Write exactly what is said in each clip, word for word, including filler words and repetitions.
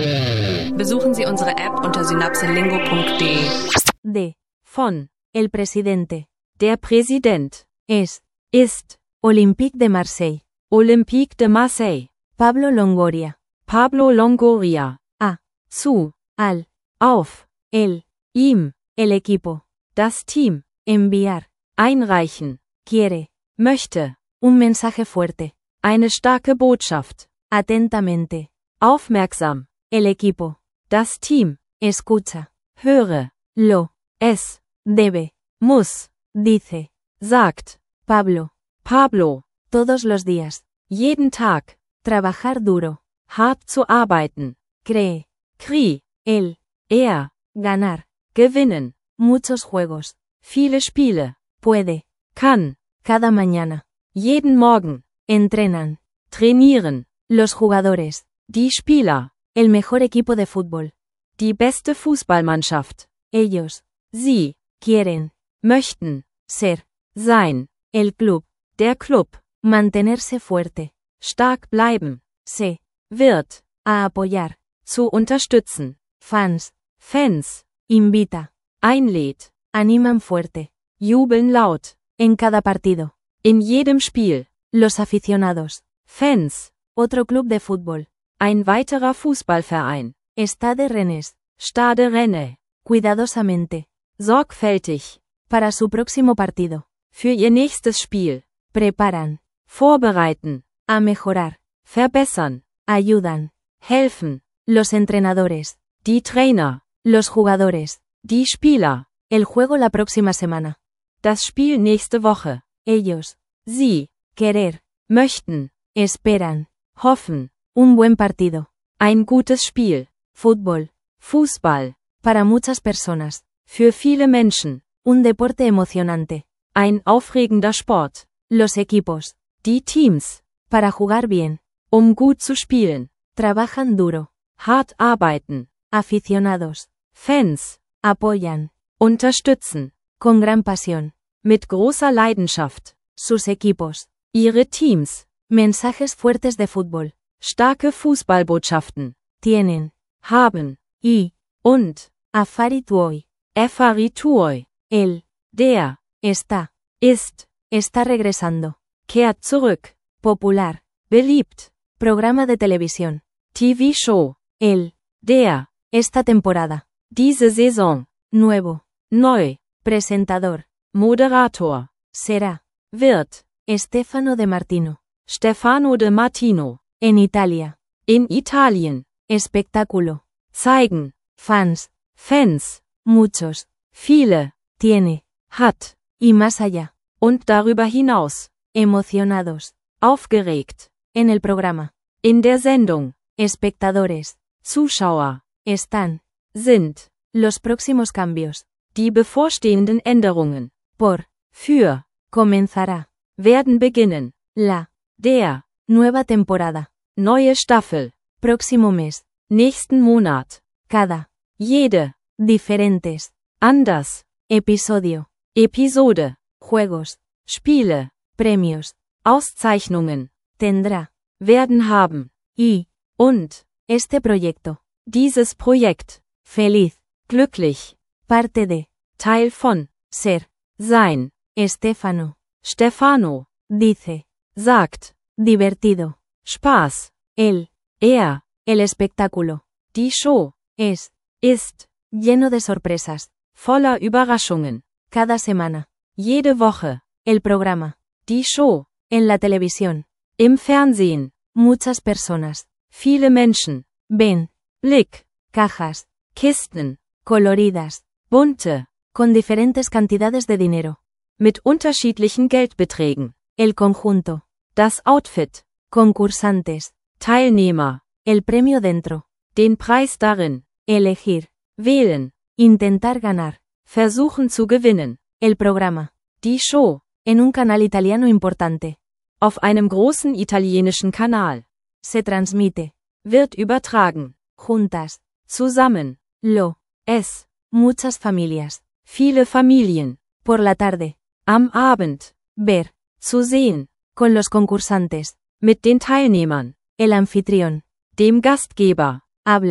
Besuchen Sie unsere App unter synapselingo punkt de. De. Von. El presidente. Der Präsident. Es. Ist. Olympique de Marseille. Olympique de Marseille. Pablo Longoria. Pablo Longoria. A. Zu. Al. Auf. El. Ihm. El equipo. Das Team. Enviar. Einreichen. Quiere. Möchte. Un mensaje fuerte. Eine starke Botschaft. Atentamente. Aufmerksam. El equipo. Das Team. Escucha. Höre. Lo. Es. Debe. Muss. Dice. Sagt. Pablo. Pablo. Todos los días. Jeden Tag. Trabajar duro. Hart zu arbeiten. Cree. Cree. Él. Er. Ganar. Gewinnen. Muchos juegos. Viele Spiele. Puede. Kann. Cada mañana. Jeden Morgen. Entrenan. Trainieren. Los jugadores. Die Spieler. El mejor equipo de fútbol. Die beste Fußballmannschaft. Ellos. Sie. Quieren. Möchten. Ser. Sein. El club. Der Club. Mantenerse fuerte. Stark bleiben. Se. Wird. A apoyar. Zu unterstützen. Fans. Fans. Invita. Einlädt. Animan fuerte. Jubeln laut. En cada partido. In jedem Spiel. Los aficionados. Fans. Otro club de fútbol. Ein weiterer Fußballverein. Stade Rennais. Stade Rennais. Cuidadosamente. Sorgfältig. Para su próximo partido. Für ihr nächstes Spiel. Preparan. Vorbereiten. A mejorar. Verbessern. Ayudan. Helfen. Los entrenadores. Die Trainer. Los jugadores. Die Spieler. El juego la próxima semana. Das Spiel nächste Woche. Ellos. Sie. Querer. Möchten. Esperan. Hoffen. Un buen partido. Ein gutes Spiel. Fútbol. Fußball. Para muchas personas. Für viele Menschen. Un deporte emocionante. Ein aufregender Sport. Los equipos. Die Teams. Para jugar bien. Um gut zu spielen. Trabajan duro. Hart arbeiten. Aficionados. Fans. Apoyan. Unterstützen. Con gran pasión. Mit großer Leidenschaft. Sus equipos. Ihre Teams. Mensajes fuertes de fútbol. Starke Fußballbotschaften. Tienen. Haben. Y. Und. Affari tuoi. Affari tuoi. El. Der. Está. Ist. Está regresando. Kehrt zurück. Popular. Beliebt. Programa de televisión. T V Show. El. Der. Esta temporada. Diese Saison. Nuevo. Neu. Presentador. Moderator. Será. Wird. Stefano de Martino. Stefano de Martino. En Italia. In Italien. Espectáculo. Zeigen. Fans. Fans. Muchos. Viele. Tiene. Hat. Y más allá. Und darüber hinaus. Emocionados. Aufgeregt. En el programa. In der Sendung. Espectadores. Zuschauer. Están. Sind. Los próximos cambios. Die bevorstehenden Änderungen. Por. Für. Comenzará. Werden beginnen. La. Der. Nueva temporada. Neue Staffel. Próximo mes. Nächsten Monat. Cada. Jede. Diferentes. Anders. Episodio. Episode. Juegos. Spiele. Premios. Auszeichnungen. Tendrá. Werden haben. Y. Und. Este proyecto. Dieses Projekt. Feliz. Glücklich. Parte de. Teil von. Ser. Sein. Stefano. Stefano. Dice. Sagt. Divertido. Spaß. El. Er. El espectáculo. Die Show. Es. Ist. Lleno de sorpresas. Voller Überraschungen. Cada semana. Jede Woche. El programa. Die Show. En la televisión. Im Fernsehen. Muchas personas. Viele Menschen. Ven. Blick. Cajas. Kisten. Coloridas. Bunte. Con diferentes cantidades de dinero. Mit unterschiedlichen Geldbeträgen. El conjunto. Das Outfit. Concursantes. Teilnehmer. El premio dentro. Den Preis darin. Elegir. Wählen. Intentar ganar. Versuchen zu gewinnen. El programa. Die Show. En un canal italiano importante. Auf einem großen italienischen Kanal. Se transmite. Wird übertragen. Juntas. Zusammen. Lo. Es. Muchas familias. Viele Familien. Por la tarde. Am Abend. Ver. Zu sehen. Con los concursantes. Mit den Teilnehmern. El anfitrión. Dem Gastgeber. Habla.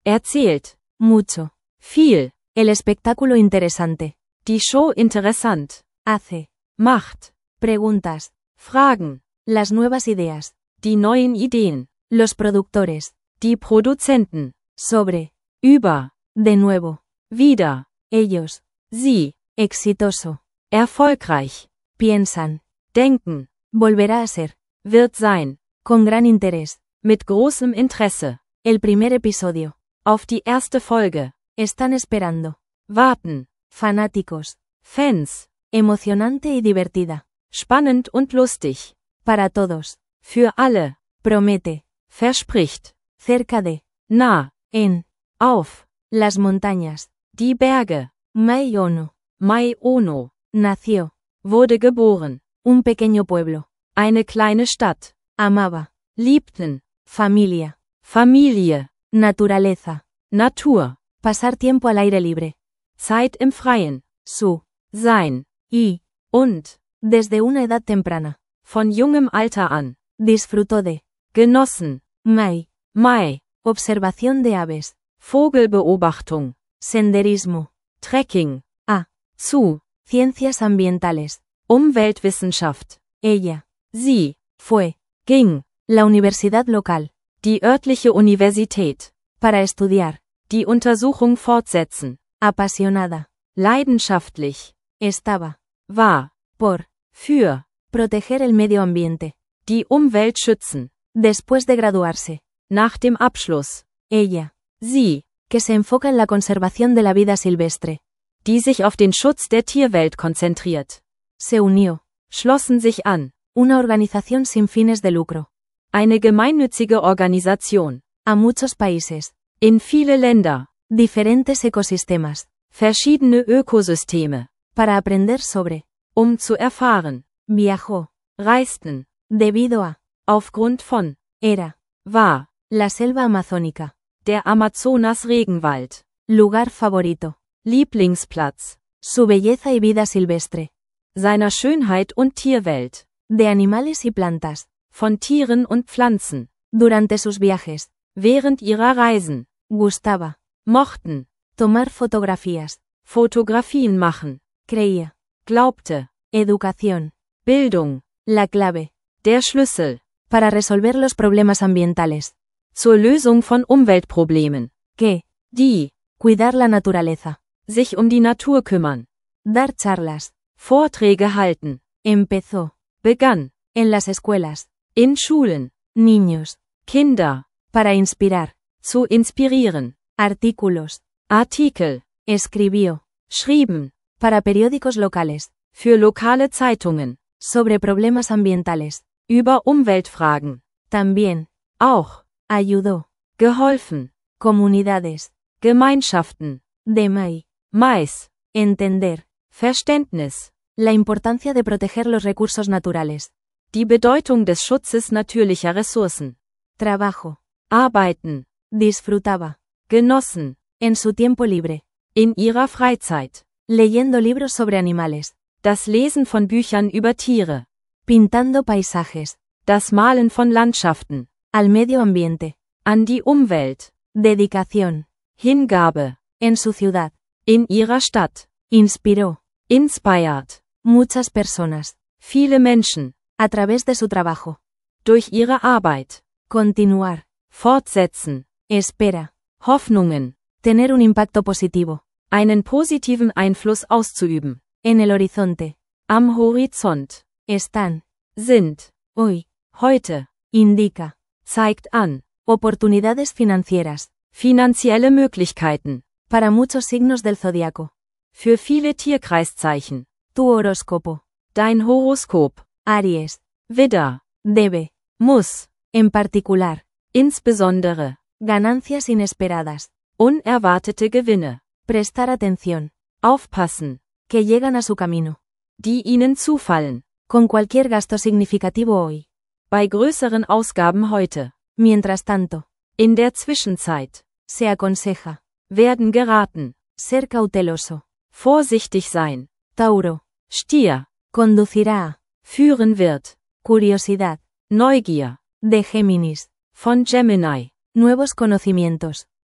Erzählt. Mucho. Viel. El espectáculo interesante. Die Show interessant. Hace. Macht. Preguntas. Fragen. Las nuevas ideas. Die neuen Ideen. Los productores. Die Produzenten. Sobre. Über. De nuevo. Wieder. Ellos. Sie. Exitoso. Erfolgreich. Piensan. Denken. Volverá a ser. Wird sein. Con gran interés. Mit großem Interesse. El primer episodio. Auf die erste Folge. Están esperando. Warten. Fanáticos. Fans. Emocionante y divertida. Spannend und lustig. Para todos. Für alle. Promete. Verspricht. Cerca de. Nah. En. Auf. Las montañas. Die Berge. Mai Ono. Mai Ono. Nació. Wurde geboren. Un pequeño pueblo. Eine kleine Stadt. Amaba. Liebten. Familia. Familie. Naturaleza. Natur. Pasar tiempo al aire libre. Zeit im Freien. Su. Sein. Y. Und. Desde una edad temprana. Von jungem Alter an. Disfrutó de. Genossen. Mai. Mai. Observación de aves. Vogelbeobachtung. Senderismo. Trekking. A. Zu. Ciencias ambientales. Umweltwissenschaft. Ella. Sie. Fue. Ging. La universidad local. Die örtliche Universität. Para estudiar. Die Untersuchung fortsetzen. Apasionada. Leidenschaftlich. Estaba. War. Por. Für. Proteger el medio ambiente. Die Umwelt schützen. Después de graduarse. Nach dem Abschluss. Ella. Sie. Que se enfoca en la conservación de la vida silvestre. Die sich auf den Schutz der Tierwelt konzentriert. Se unió. Schlossen sich an. Una organización sin fines de lucro. Eine gemeinnützige Organisation. A muchos países. In viele Länder. Diferentes ecosistemas. Verschiedene Ökosysteme. Para aprender sobre. Um zu erfahren. Viajó. Reisten. Debido a. Aufgrund von. Era. War. La selva amazónica. Der Amazonas-Regenwald. Lugar favorito. Lieblingsplatz. Su belleza y vida silvestre. Seiner Schönheit und Tierwelt. De animales y plantas. Von Tieren und Pflanzen. Durante sus viajes. Während ihrer Reisen. Gustaba. Mochten. Tomar fotografías. Fotografien machen. Creía. Glaubte. Educación. Bildung. La clave. Der Schlüssel. Para resolver los problemas ambientales. Zur Lösung von Umweltproblemen. Que. Die. Cuidar la naturaleza. Sich um die Natur kümmern. Dar charlas. Vorträge halten. Empezó. Begann. En las escuelas. In Schulen. Niños. Kinder. Para inspirar. Zu inspirieren. Artículos. Artikel. Escribió. Schrieben. Para periódicos locales. Für lokale Zeitungen. Sobre problemas ambientales. Über Umweltfragen. También. Auch. Ayudó. Geholfen. Comunidades. Gemeinschaften. De Mai. Mais. Entender. Verständnis. La importancia de proteger los recursos naturales. Die Bedeutung des Schutzes natürlicher Ressourcen. Trabajo. Arbeiten. Disfrutaba. Genossen. En su tiempo libre. In ihrer Freizeit. Leyendo libros sobre animales. Das Lesen von Büchern über Tiere. Pintando paisajes. Das Malen von Landschaften. Al medio ambiente. An die Umwelt. Dedicación. Hingabe. En su ciudad. In ihrer Stadt. Inspiró. Inspired. Muchas personas. Viele Menschen. A través de su trabajo. Durch ihre Arbeit. Continuar. Fortsetzen. Espera. Hoffnungen. Tener un impacto positivo. Einen positiven Einfluss auszuüben. En el horizonte. Am Horizont. Están. Sind. Hoy. Heute. Indica. Zeigt an. Oportunidades financieras. Finanzielle Möglichkeiten. Para muchos signos del zodiaco. Für viele Tierkreiszeichen. Tu horóscopo. Dein Horoskop. Aries. Widder. Debe. Muss. En particular. Insbesondere. Ganancias inesperadas. Unerwartete Gewinne. Prestar atención. Aufpassen. Que llegan a su camino. Die ihnen zufallen. Con cualquier gasto significativo hoy. Bei größeren Ausgaben heute. Mientras tanto. In der Zwischenzeit. Se aconseja. Werden geraten. Ser cauteloso. Vorsichtig sein. Tauro. Stier. Conducirá a. Führen wird. Curiosidad. Neugier. De Géminis. Von Gemini. Nuevos conocimientos.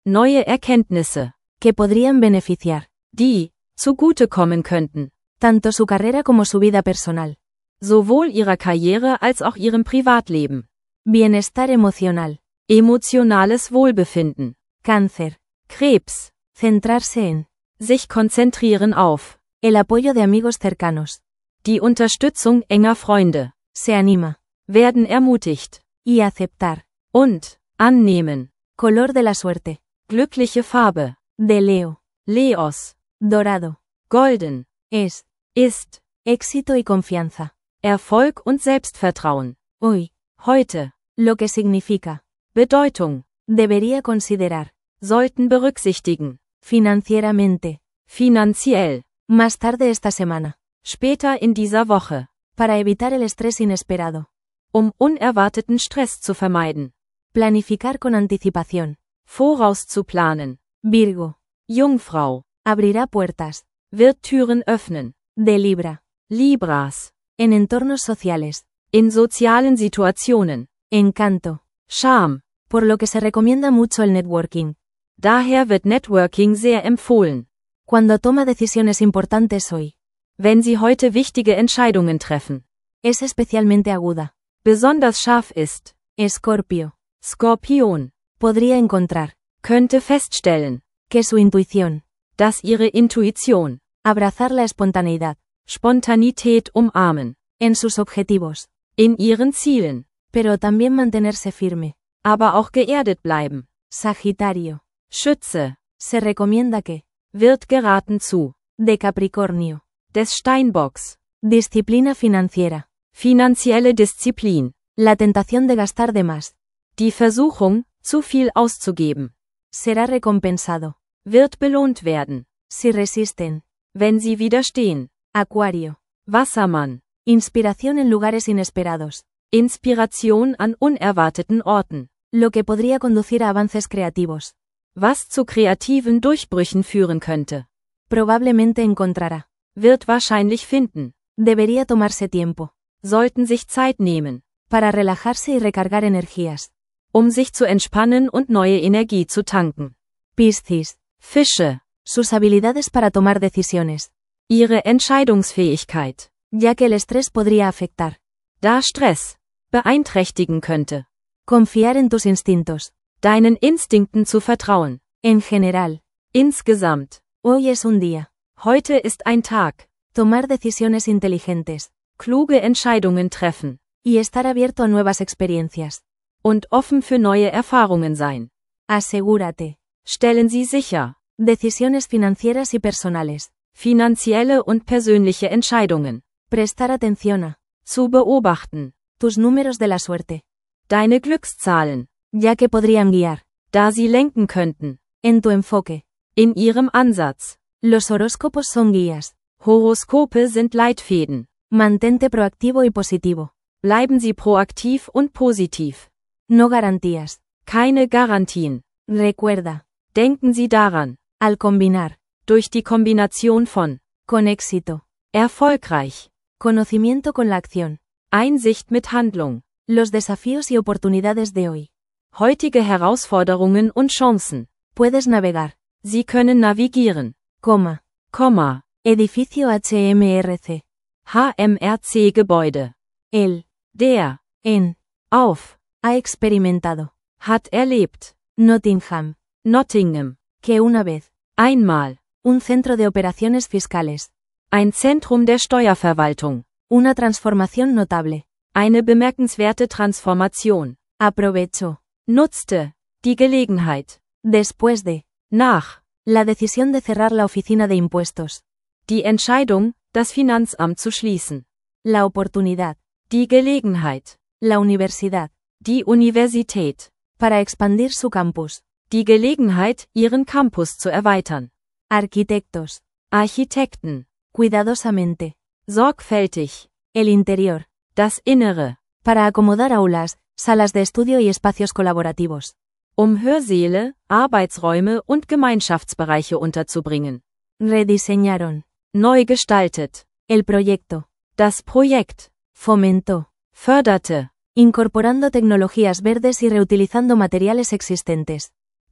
Neue Erkenntnisse, que podrían beneficiar, die zugutekommen könnten, tanto su carrera como su vida personal. sowohl ihrer Karriere als auch ihrem Privatleben. Bienestar emocional, Emotionales Wohlbefinden, cáncer, Krebs, centrarse en, sich konzentrieren auf, el apoyo de amigos cercanos, die Unterstützung enger Freunde, se anima, werden ermutigt, y aceptar, und annehmen, color de la suerte, glückliche Farbe, de Leo, Leos, dorado, golden, es, ist, éxito y confianza, Erfolg und Selbstvertrauen, hoy, heute, lo que significa, Bedeutung, debería considerar, sollten berücksichtigen, financieramente, finanziell, más tarde esta semana, später in dieser Woche, para evitar el estrés inesperado, um unerwarteten Stress zu vermeiden, planificar con anticipación, vorauszuplanen, Virgo, Jungfrau, abrirá puertas, wird Türen öffnen, de Libra, Libras, en entornos sociales, in sozialen Situationen, encanto, Charme, por lo que se recomienda mucho el networking. daher wird Networking sehr empfohlen, Cuando toma decisiones importantes hoy, wenn Sie heute wichtige Entscheidungen treffen, es especialmente aguda. besonders scharf ist, Escorpio, Skorpion, podría encontrar, könnte feststellen, que su intuición, dass Ihre Intuition, abrazar la espontaneidad, Spontanität umarmen, en sus objetivos, in Ihren Zielen, pero también mantenerse firme. aber auch geerdet bleiben, Sagitario, Schütze, se recomienda que, wird geraten zu, de Capricornio, des Steinbocks, disciplina financiera, finanzielle Disziplin, la tentación de gastar de más, die Versuchung, zu viel auszugeben, será recompensado, wird belohnt werden, si resisten. wenn Sie widerstehen, Acuario, Wassermann, inspiración en lugares inesperados, Inspiration an unerwarteten Orten, lo que podría conducir a avances creativos. was zu kreativen Durchbrüchen führen könnte, Probablemente encontrará. wird wahrscheinlich finden, Debería tomarse tiempo, sollten sich Zeit nehmen, para relajarse y recargar energías. um sich zu entspannen und neue Energie zu tanken. Piscis, Fische, sus habilidades para tomar decisiones, ihre Entscheidungsfähigkeit, ya que el estrés podría afectar. da Stress beeinträchtigen könnte, Confiar en tus instintos. deinen Instinkten zu vertrauen, En general, insgesamt, hoy es un día. heute ist ein Tag, Tomar decisiones inteligentes. kluge Entscheidungen treffen, Y estar abierto a nuevas experiencias. und offen für neue Erfahrungen sein. Asegúrate. Stellen Sie sicher, Decisiones financieras y personales. finanzielle und persönliche Entscheidungen, Prestar atención a zu beobachten, tus números de la suerte, deine Glückszahlen, ya que podrían guiar, da sie lenken könnten, en tu enfoque. in ihrem Ansatz. Los horóscopos son guías. Horoskope sind Leitfäden. Mantente proactivo y positivo. Bleiben Sie proaktiv und positiv. No garantías. Keine Garantien. Recuerda. Denken Sie daran, Al combinar. durch die Kombination von Con éxito. erfolgreich, Conocimiento con la acción. Einsicht mit Handlung, Los desafíos y oportunidades de hoy. heutige Herausforderungen und Chancen. Puedes navegar. Sie können navigieren, Coma. Komma, Edificio H M R C. H M R C Gebäude. Él. Der, En. auf, Ha experimentado. hat erlebt, Nottingham. Nottingham, Que una vez. einmal, Un centro de operaciones fiscales. ein Zentrum der Steuerverwaltung, Una transformación notable. eine bemerkenswerte Transformation, Aprovechó. nutzte, die Gelegenheit, Después de. nach, La decisión de cerrar la oficina de impuestos. die Entscheidung, das Finanzamt zu schließen, La oportunidad. die Gelegenheit, La universidad. die Universität, Para expandir su campus. die Gelegenheit, ihren Campus zu erweitern, Arquitectos. Architekten, Cuidadosamente. sorgfältig, El interior. das Innere, Para acomodar aulas, salas de estudio y espacios colaborativos. um Hörsäle, Arbeitsräume und Gemeinschaftsbereiche unterzubringen, Rediseñaron. neu gestaltet, El proyecto. das Projekt, Fomentó. förderte, Incorporando tecnologías verdes y reutilizando materiales existentes.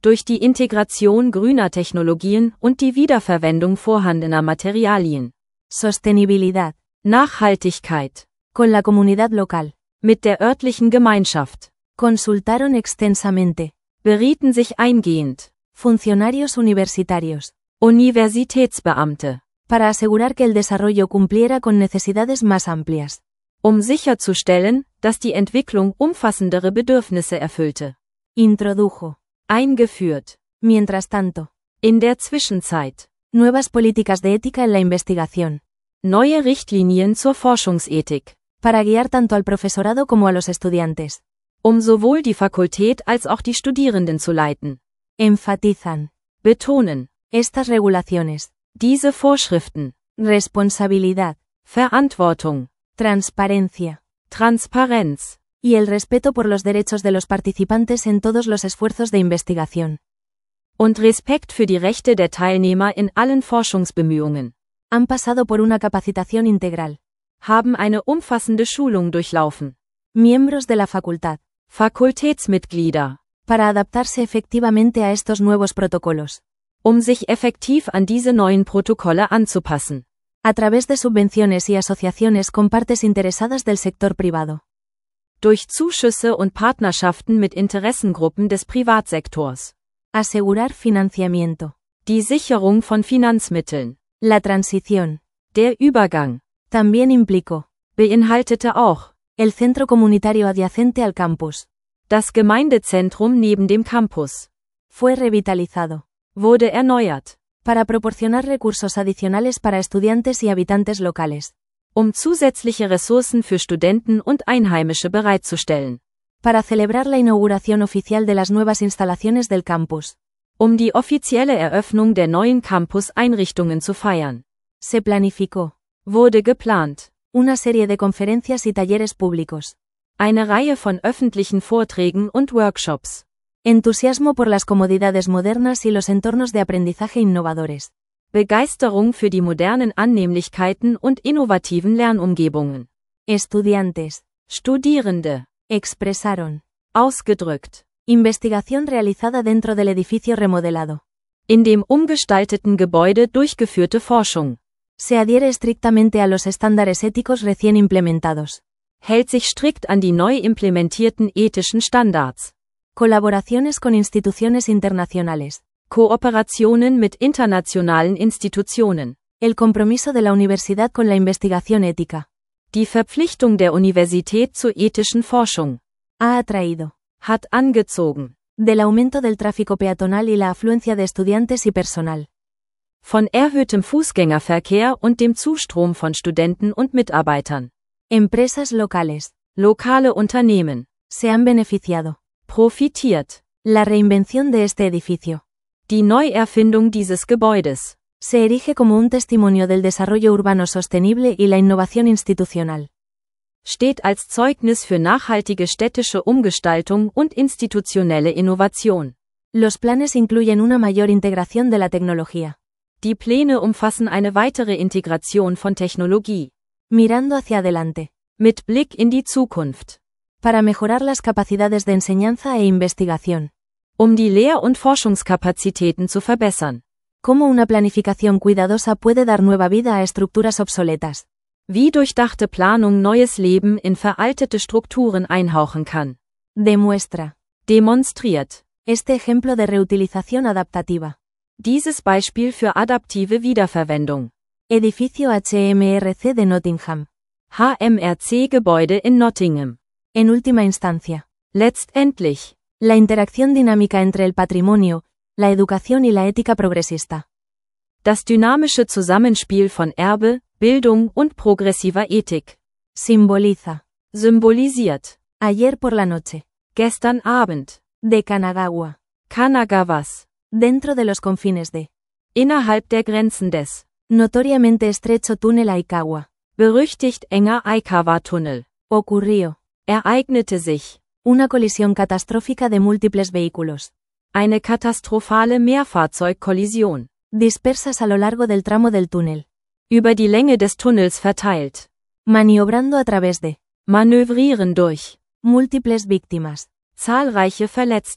Durch die Integration grüner Technologien und die Wiederverwendung vorhandener Materialien. Sostenibilidad. Nachhaltigkeit. Con la comunidad local. Mit der örtlichen Gemeinschaft. Consultaron extensamente. Berieten sich eingehend. Funcionarios universitarios. Universitätsbeamte. Para asegurar que el desarrollo cumpliera con necesidades más amplias. Um sicherzustellen, dass die Entwicklung umfassendere Bedürfnisse erfüllte. Introdujo. Eingeführt. Mientras tanto. In der Zwischenzeit. Nuevas políticas de ética en la investigación. Neue Richtlinien zur Forschungsethik. Para guiar tanto al profesorado como a los estudiantes. Um sowohl die Fakultät als auch die Studierenden zu leiten. Enfatizan. Betonen. Estas regulaciones. Diese Vorschriften. Responsabilidad. Verantwortung. Transparencia. Transparenz. Y el respeto por los derechos de los participantes en todos los esfuerzos de investigación. Und Respekt für die Rechte der Teilnehmer in allen Forschungsbemühungen. Han pasado por una capacitación integral. Haben eine umfassende Schulung durchlaufen. Miembros de la facultad. Fakultätsmitglieder. Para adaptarse efectivamente a estos nuevos protocolos. Um sich effektiv an diese neuen Protokolle anzupassen. A través de subvenciones y asociaciones con partes interesadas del sector privado. Durch Zuschüsse und Partnerschaften mit Interessengruppen des Privatsektors. Asegurar financiamiento. Die Sicherung von Finanzmitteln. La transición. Der Übergang. También implicó. Beinhaltete auch. El centro comunitario adyacente al campus. Das Gemeindezentrum neben dem Campus. Fue revitalizado. Wurde erneuert. Para proporcionar recursos adicionales para estudiantes y habitantes locales. Um zusätzliche Ressourcen für Studenten und Einheimische bereitzustellen. Para celebrar la inauguración oficial de las nuevas instalaciones del campus. Um die offizielle Eröffnung der neuen Campus-Einrichtungen zu feiern. Se planificó. Wurde geplant. Una serie de conferencias y talleres públicos. Eine Reihe von öffentlichen Vorträgen und Workshops. Entusiasmo por las comodidades modernas y los entornos de aprendizaje innovadores. Begeisterung für die modernen Annehmlichkeiten und innovativen Lernumgebungen. Estudiantes. Studierende. Expresaron. Ausgedrückt. Investigación realizada dentro del edificio remodelado. In dem umgestalteten Gebäude durchgeführte Forschung. Se adhiere estrictamente a los estándares éticos recién implementados. Hält sich strikt an die neu implementierten ethischen Standards. Colaboraciones con instituciones internacionales. Kooperationen mit internationalen Institutionen. El compromiso de la universidad con la investigación ética. Die Verpflichtung der Universität zur ethischen Forschung. Ha atraído. Hat angezogen. Del aumento del tráfico peatonal y la afluencia de estudiantes y personal. Von erhöhtem Fußgängerverkehr und dem Zustrom von Studenten und Mitarbeitern. Empresas locales. Lokale Unternehmen. Se han beneficiado. Profitiert. La reinvención de este edificio. Die Neuerfindung dieses Gebäudes. Se erige como un testimonio del desarrollo urbano sostenible y la innovación institucional. Steht als Zeugnis für nachhaltige städtische Umgestaltung und institutionelle Innovation. Los planes incluyen una mayor integración de la tecnología. Die Pläne umfassen eine weitere Integration von Technologie. Mirando hacia adelante. Mit Blick in die Zukunft. Para mejorar las capacidades de enseñanza e investigación. Um die Lehr- und Forschungskapazitäten zu verbessern. Cómo una planificación cuidadosa puede dar nueva vida a estructuras obsoletas. Wie durchdachte Planung neues Leben in veraltete Strukturen einhauchen kann. Demuestra. Demonstriert. Este ejemplo de reutilización adaptativa. Dieses Beispiel für adaptive Wiederverwendung. Edificio H M R C de Nottingham. H M R C-Gebäude in Nottingham. En última instancia. Letztendlich. La interacción dinámica entre el patrimonio, la educación y la ética progresista. Das dynamische Zusammenspiel von Erbe, Bildung und progressiver Ethik. Simboliza. Symbolisiert. Ayer por la noche. Gestern Abend. De Kanagawa. Kanagawas. Dentro de los confines de. Innerhalb der Grenzen des. Notoriamente estrecho túnel Aikawa. Berüchtigt enger Aikawa-Tunnel. Ocurrió. Ereignete sich. Una colisión catastrófica de múltiples vehículos. Eine katastrophale Mehrfahrzeugkollision. Dispersas a lo largo del tramo del túnel. Über die Länge des Tunnels verteilt. Maniobrando a través de. Manövrieren durch. Múltiples víctimas. Zahlreiche Verletzte.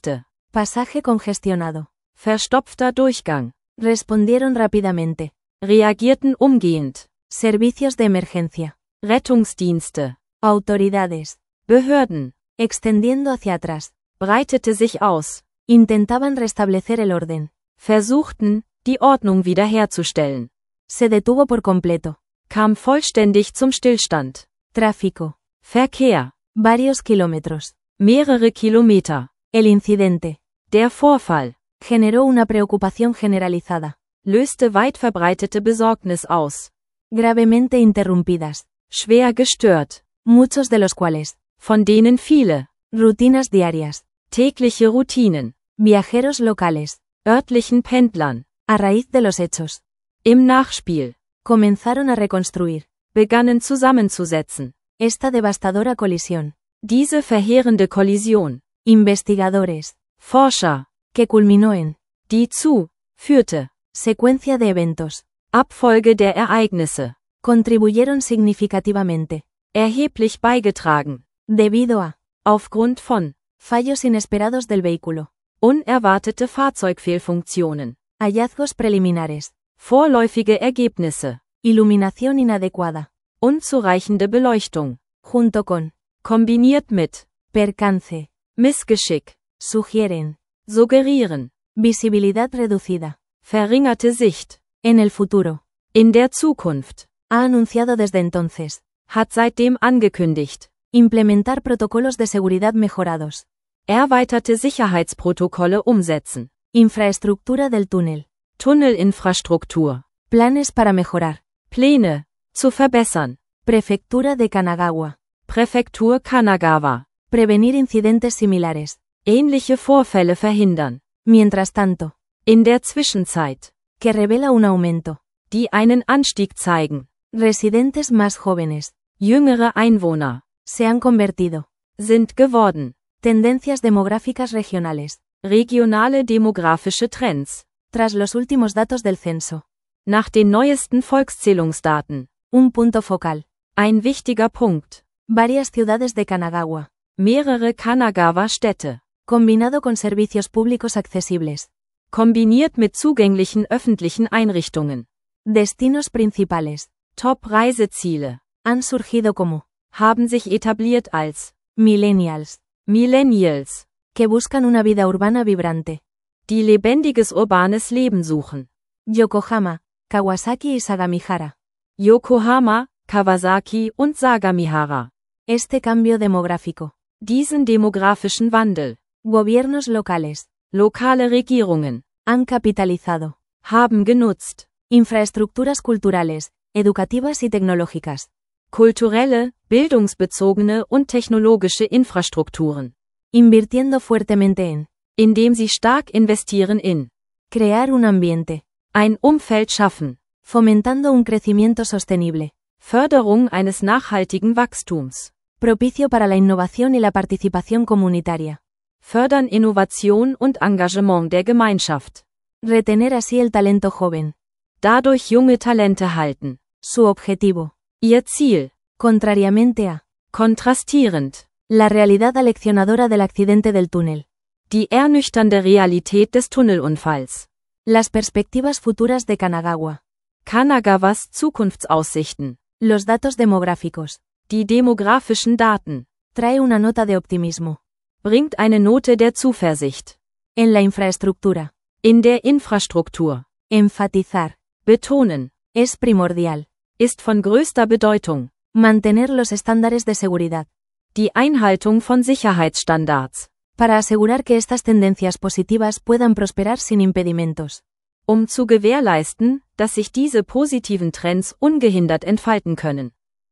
Pasaje congestionado. Verstopfter Durchgang. Respondieron rápidamente. Reagierten umgehend. Servicios de emergencia. Rettungsdienste. Autoridades. Behörden. Extendiendo hacia atrás. Breitete sich aus. Intentaban restablecer el orden. Versuchten, die Ordnung wiederherzustellen. Se detuvo por completo. Kam vollständig zum Stillstand. Tráfico. Verkehr. Varios kilómetros. Mehrere Kilometer. El incidente. Der Vorfall. Generó una preocupación generalizada. Löste weit verbreitete Besorgnis aus. Gravemente interrumpidas. Schwer gestört. Muchos de los cuales. Von denen viele. Rutinas diarias. Tägliche Routinen. Viajeros locales. Örtlichen Pendlern. A raíz de los hechos. Im Nachspiel. Comenzaron a reconstruir. Begannen zusammenzusetzen. Esta devastadora colisión. Diese verheerende Kollision. Investigadores. Forscher. Que culminó en. Die zu. Führte. Secuencia de eventos. Abfolge der Ereignisse. Contribuyeron significativamente. Erheblich beigetragen. Debido a. Aufgrund von. Fallos inesperados del vehículo. Unerwartete Fahrzeugfehlfunktionen. Hallazgos preliminares. Vorläufige Ergebnisse. Iluminación inadecuada. Unzureichende Beleuchtung. Junto con. Kombiniert mit. Percance. Missgeschick. Sugieren. Suggerieren. Visibilidad reducida. Verringerte Sicht. En el futuro. In der Zukunft. Ha anunciado desde entonces. Hat seitdem angekündigt. Implementar protocolos de seguridad mejorados. Erweiterte Sicherheitsprotokolle umsetzen. Infraestructura del túnel. Tunnelinfrastruktur. Planes para mejorar. Pläne. Zu verbessern. Prefectura de Kanagawa. Präfektur Kanagawa. Prevenir incidentes similares. Ähnliche Vorfälle verhindern. Mientras tanto. In der Zwischenzeit. Que revela un aumento. Die einen Anstieg zeigen. Residentes más jóvenes. Jüngere Einwohner. Se han convertido. Sind geworden. Tendencias demográficas regionales. Regionale demografische Trends. Tras los últimos datos del censo. Nach den neuesten Volkszählungsdaten. Un punto focal. Ein wichtiger Punkt. Varias ciudades de Kanagawa. Mehrere Kanagawa-Städte. Combinado con servicios públicos accesibles. Kombiniert mit zugänglichen öffentlichen Einrichtungen. Destinos principales. Top-Reiseziele. Han surgido como. Haben sich etabliert als. Millennials. Millennials. Que buscan una vida urbana vibrante. Die lebendiges urbanes Leben suchen. Yokohama, Kawasaki y Sagamihara. Yokohama, Kawasaki und Sagamihara. Este cambio demográfico. Diesen demografischen Wandel. Gobiernos locales. Lokale Regierungen. Han capitalizado. Haben genutzt. Infraestructuras culturales, educativas y tecnológicas. Kulturelle, bildungsbezogene und technologische Infrastrukturen. Invirtiendo fuertemente en. Indem sie stark investieren in. Crear un ambiente. Ein Umfeld schaffen. Fomentando un crecimiento sostenible. Förderung eines nachhaltigen Wachstums. Propicio para la innovación y la participación comunitaria. Fördern Innovation und Engagement der Gemeinschaft. Retener así el talento joven. Dadurch junge Talente halten. Su objetivo. Ihr Ziel. Contrariamente a. Kontrastierend. La realidad aleccionadora del accidente del túnel. Die ernüchternde Realität des Tunnelunfalls. Las perspectivas futuras de Kanagawa. Kanagawas Zukunftsaussichten. Los datos demográficos. Die demografischen Daten. Trae una nota de optimismo. Bringt eine Note der Zuversicht. En la infraestructura. In der Infrastruktur. Enfatizar. Betonen. Es primordial. Ist von größter Bedeutung. Mantener los estándares de seguridad. Die Einhaltung von Sicherheitsstandards. Para asegurar que estas tendencias positivas puedan prosperar sin impedimentos. Um zu gewährleisten, dass sich diese positiven Trends ungehindert entfalten können.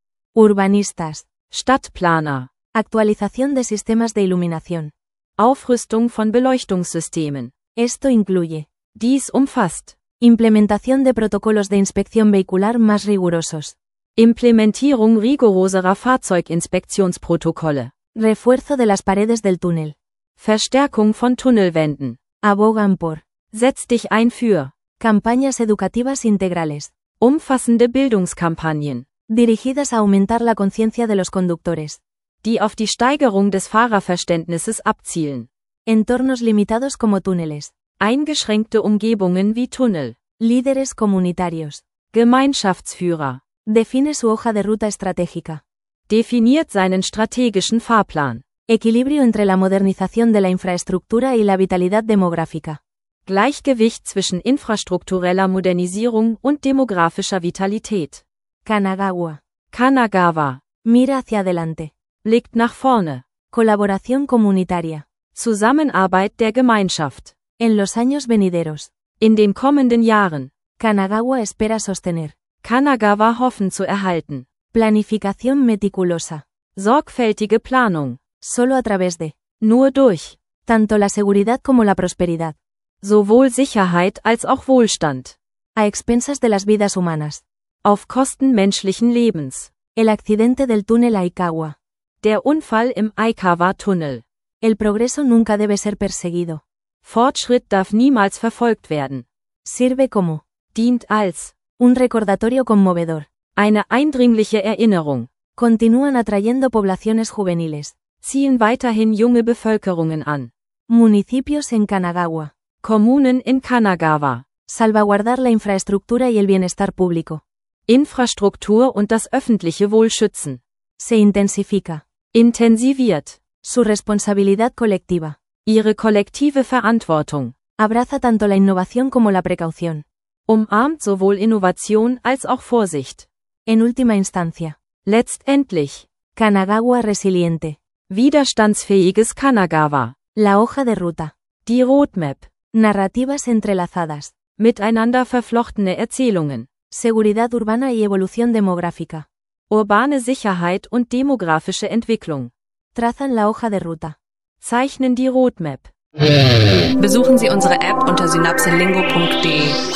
Urbanistas. Stadtplaner. Actualización de sistemas de iluminación. Aufrüstung von Beleuchtungssystemen. Esto incluye. Dies umfasst. Implementación de protocolos de inspección vehicular más rigurosos. Implementierung rigoroserer Fahrzeuginspektionsprotokolle. Refuerzo de las paredes del túnel. Verstärkung von Tunnelwänden. Abogan por. Setz dich ein für. Campañas educativas integrales. Umfassende Bildungskampagnen. Dirigidas a aumentar la conciencia de los conductores. Die auf die Steigerung des Fahrerverständnisses abzielen. Entornos limitados como túneles. Eingeschränkte Umgebungen wie Tunnel. Líderes comunitarios. Gemeinschaftsführer. Define su hoja de ruta estratégica. Definiert seinen strategischen Fahrplan. Equilibrio entre la modernización de la infraestructura y la vitalidad demográfica. Gleichgewicht zwischen infrastruktureller Modernisierung und demografischer Vitalität. Kanagawa. Kanagawa. Mira hacia adelante. Blickt nach vorne. Colaboración comunitaria. Zusammenarbeit der Gemeinschaft. En los años venideros. In den kommenden Jahren. Kanagawa espera sostener. Kanagawa hoffen zu erhalten. Planificación meticulosa. Sorgfältige Planung. Solo a través de. Nur durch. Tanto la seguridad como la prosperidad. Sowohl Sicherheit als auch Wohlstand. A expensas de las vidas humanas. Auf Kosten menschlichen Lebens. El accidente del túnel Aikawa. Der Unfall im Aikawa-Tunnel. El progreso nunca debe ser perseguido. Fortschritt darf niemals verfolgt werden. Sirve como. Dient als. Un recordatorio conmovedor. Eine eindringliche Erinnerung. Continúan atrayendo poblaciones juveniles. Ziehen weiterhin junge Bevölkerungen an. Municipios en Kanagawa. Kommunen in Kanagawa. Salvaguardar la infraestructura y el bienestar público. Infrastruktur und das öffentliche Wohl schützen. Se intensifica. Intensiviert. Su responsabilidad colectiva. Ihre kollektive Verantwortung. Abraza tanto la innovación como la precaución. Umarmt sowohl Innovation als auch Vorsicht. En última instancia. Letztendlich. Kanagawa resiliente. Widerstandsfähiges Kanagawa. La hoja de ruta. Die Roadmap. Narrativas entrelazadas. Miteinander verflochtene Erzählungen. Seguridad urbana y evolución demográfica. Urbane Sicherheit und demografische Entwicklung. Trazan la hoja de ruta. Zeichnen die Roadmap. Besuchen Sie unsere App unter synapselingo punkt de.